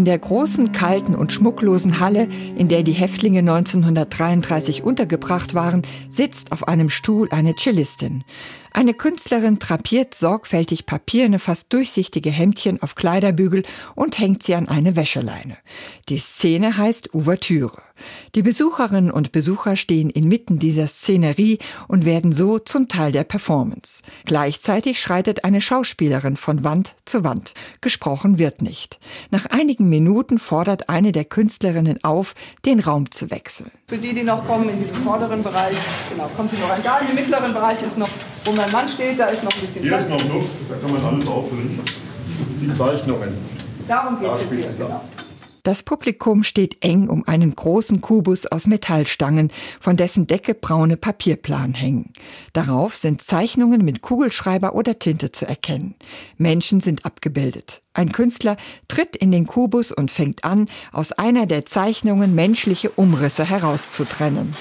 In der großen, kalten und schmucklosen Halle, in der die Häftlinge 1933 untergebracht waren, sitzt auf einem Stuhl eine Cellistin. Eine Künstlerin drapiert sorgfältig papierne, fast durchsichtige Hemdchen auf Kleiderbügel und hängt sie an eine Wäscheleine. Die Szene heißt Ouvertüre. Die Besucherinnen und Besucher stehen inmitten dieser Szenerie und werden so zum Teil der Performance. Gleichzeitig schreitet eine Schauspielerin von Wand zu Wand. Gesprochen wird nicht. Nach einigen Minuten fordert eine der Künstlerinnen auf, den Raum zu wechseln. Für die noch kommen in den vorderen Bereich, genau, kommen Sie noch rein. Da in dem mittleren Bereich ist noch, wo mein Mann steht, da ist noch ein bisschen Platz. Hier ist noch Luft, da kann man alles auffüllen. Die Zeichnungen. Darum geht es jetzt hier, genau. Das Publikum steht eng um einen großen Kubus aus Metallstangen, von dessen Decke braune Papierplanen hängen. Darauf sind Zeichnungen mit Kugelschreiber oder Tinte zu erkennen. Menschen sind abgebildet. Ein Künstler tritt in den Kubus und fängt an, aus einer der Zeichnungen menschliche Umrisse herauszutrennen.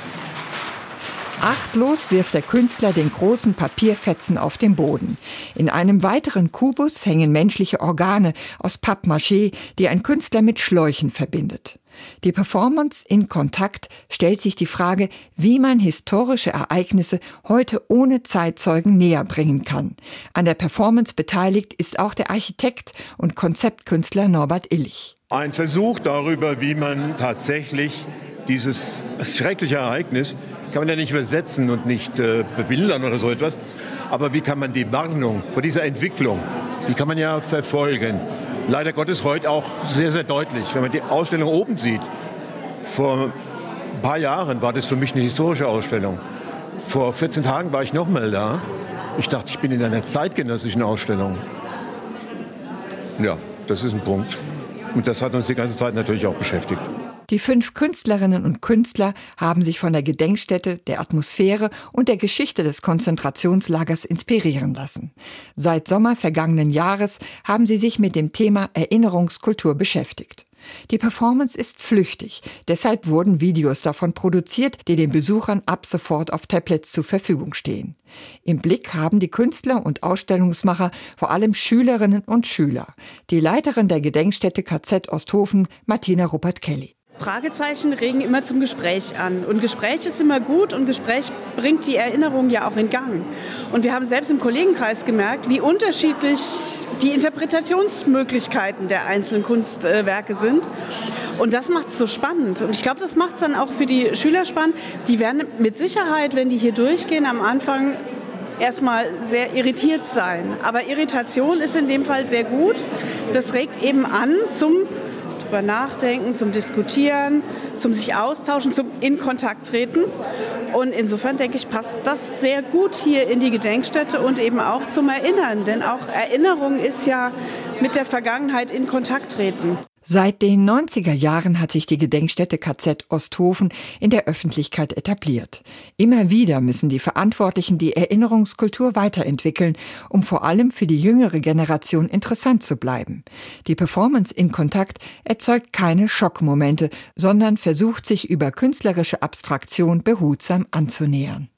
Achtlos wirft der Künstler den großen Papierfetzen auf den Boden. In einem weiteren Kubus hängen menschliche Organe aus Pappmaché, die ein Künstler mit Schläuchen verbindet. Die Performance In Kontakt stellt sich die Frage, wie man historische Ereignisse heute ohne Zeitzeugen näher bringen kann. An der Performance beteiligt ist auch der Architekt und Konzeptkünstler Norbert Illich. Ein Versuch darüber, wie man tatsächlich dieses schreckliche Ereignis, kann man ja nicht übersetzen und nicht bebildern oder so etwas, aber wie kann man die Warnung vor dieser Entwicklung, die kann man ja verfolgen. Leider Gottes heute auch sehr, sehr deutlich. Wenn man die Ausstellung oben sieht, vor ein paar Jahren war das für mich eine historische Ausstellung. Vor 14 Tagen war ich noch mal da. Ich dachte, ich bin in einer zeitgenössischen Ausstellung. Ja, das ist ein Punkt. Und das hat uns die ganze Zeit natürlich auch beschäftigt. Die 5 Künstlerinnen und Künstler haben sich von der Gedenkstätte, der Atmosphäre und der Geschichte des Konzentrationslagers inspirieren lassen. Seit Sommer vergangenen Jahres haben sie sich mit dem Thema Erinnerungskultur beschäftigt. Die Performance ist flüchtig, deshalb wurden Videos davon produziert, die den Besuchern ab sofort auf Tablets zur Verfügung stehen. Im Blick haben die Künstler und Ausstellungsmacher vor allem Schülerinnen und Schüler. Die Leiterin der Gedenkstätte KZ Osthofen, Martina Ruppert-Kelly. Fragezeichen regen immer zum Gespräch an. Und Gespräch ist immer gut und Gespräch bringt die Erinnerung ja auch in Gang. Und wir haben selbst im Kollegenkreis gemerkt, wie unterschiedlich die Interpretationsmöglichkeiten der einzelnen Kunstwerke sind. Und das macht es so spannend. Und ich glaube, das macht es dann auch für die Schüler spannend. Die werden mit Sicherheit, wenn die hier durchgehen, am Anfang erstmal sehr irritiert sein. Aber Irritation ist in dem Fall sehr gut. Das regt eben an zum drüber nachdenken, zum Diskutieren, zum sich austauschen, zum in Kontakt treten. Und insofern denke ich, passt das sehr gut hier in die Gedenkstätte und eben auch zum Erinnern. Denn auch Erinnerung ist ja mit der Vergangenheit in Kontakt treten. Seit den 90er Jahren hat sich die Gedenkstätte KZ Osthofen in der Öffentlichkeit etabliert. Immer wieder müssen die Verantwortlichen die Erinnerungskultur weiterentwickeln, um vor allem für die jüngere Generation interessant zu bleiben. Die Performance In Kontakt erzeugt keine Schockmomente, sondern versucht sich über künstlerische Abstraktion behutsam anzunähern.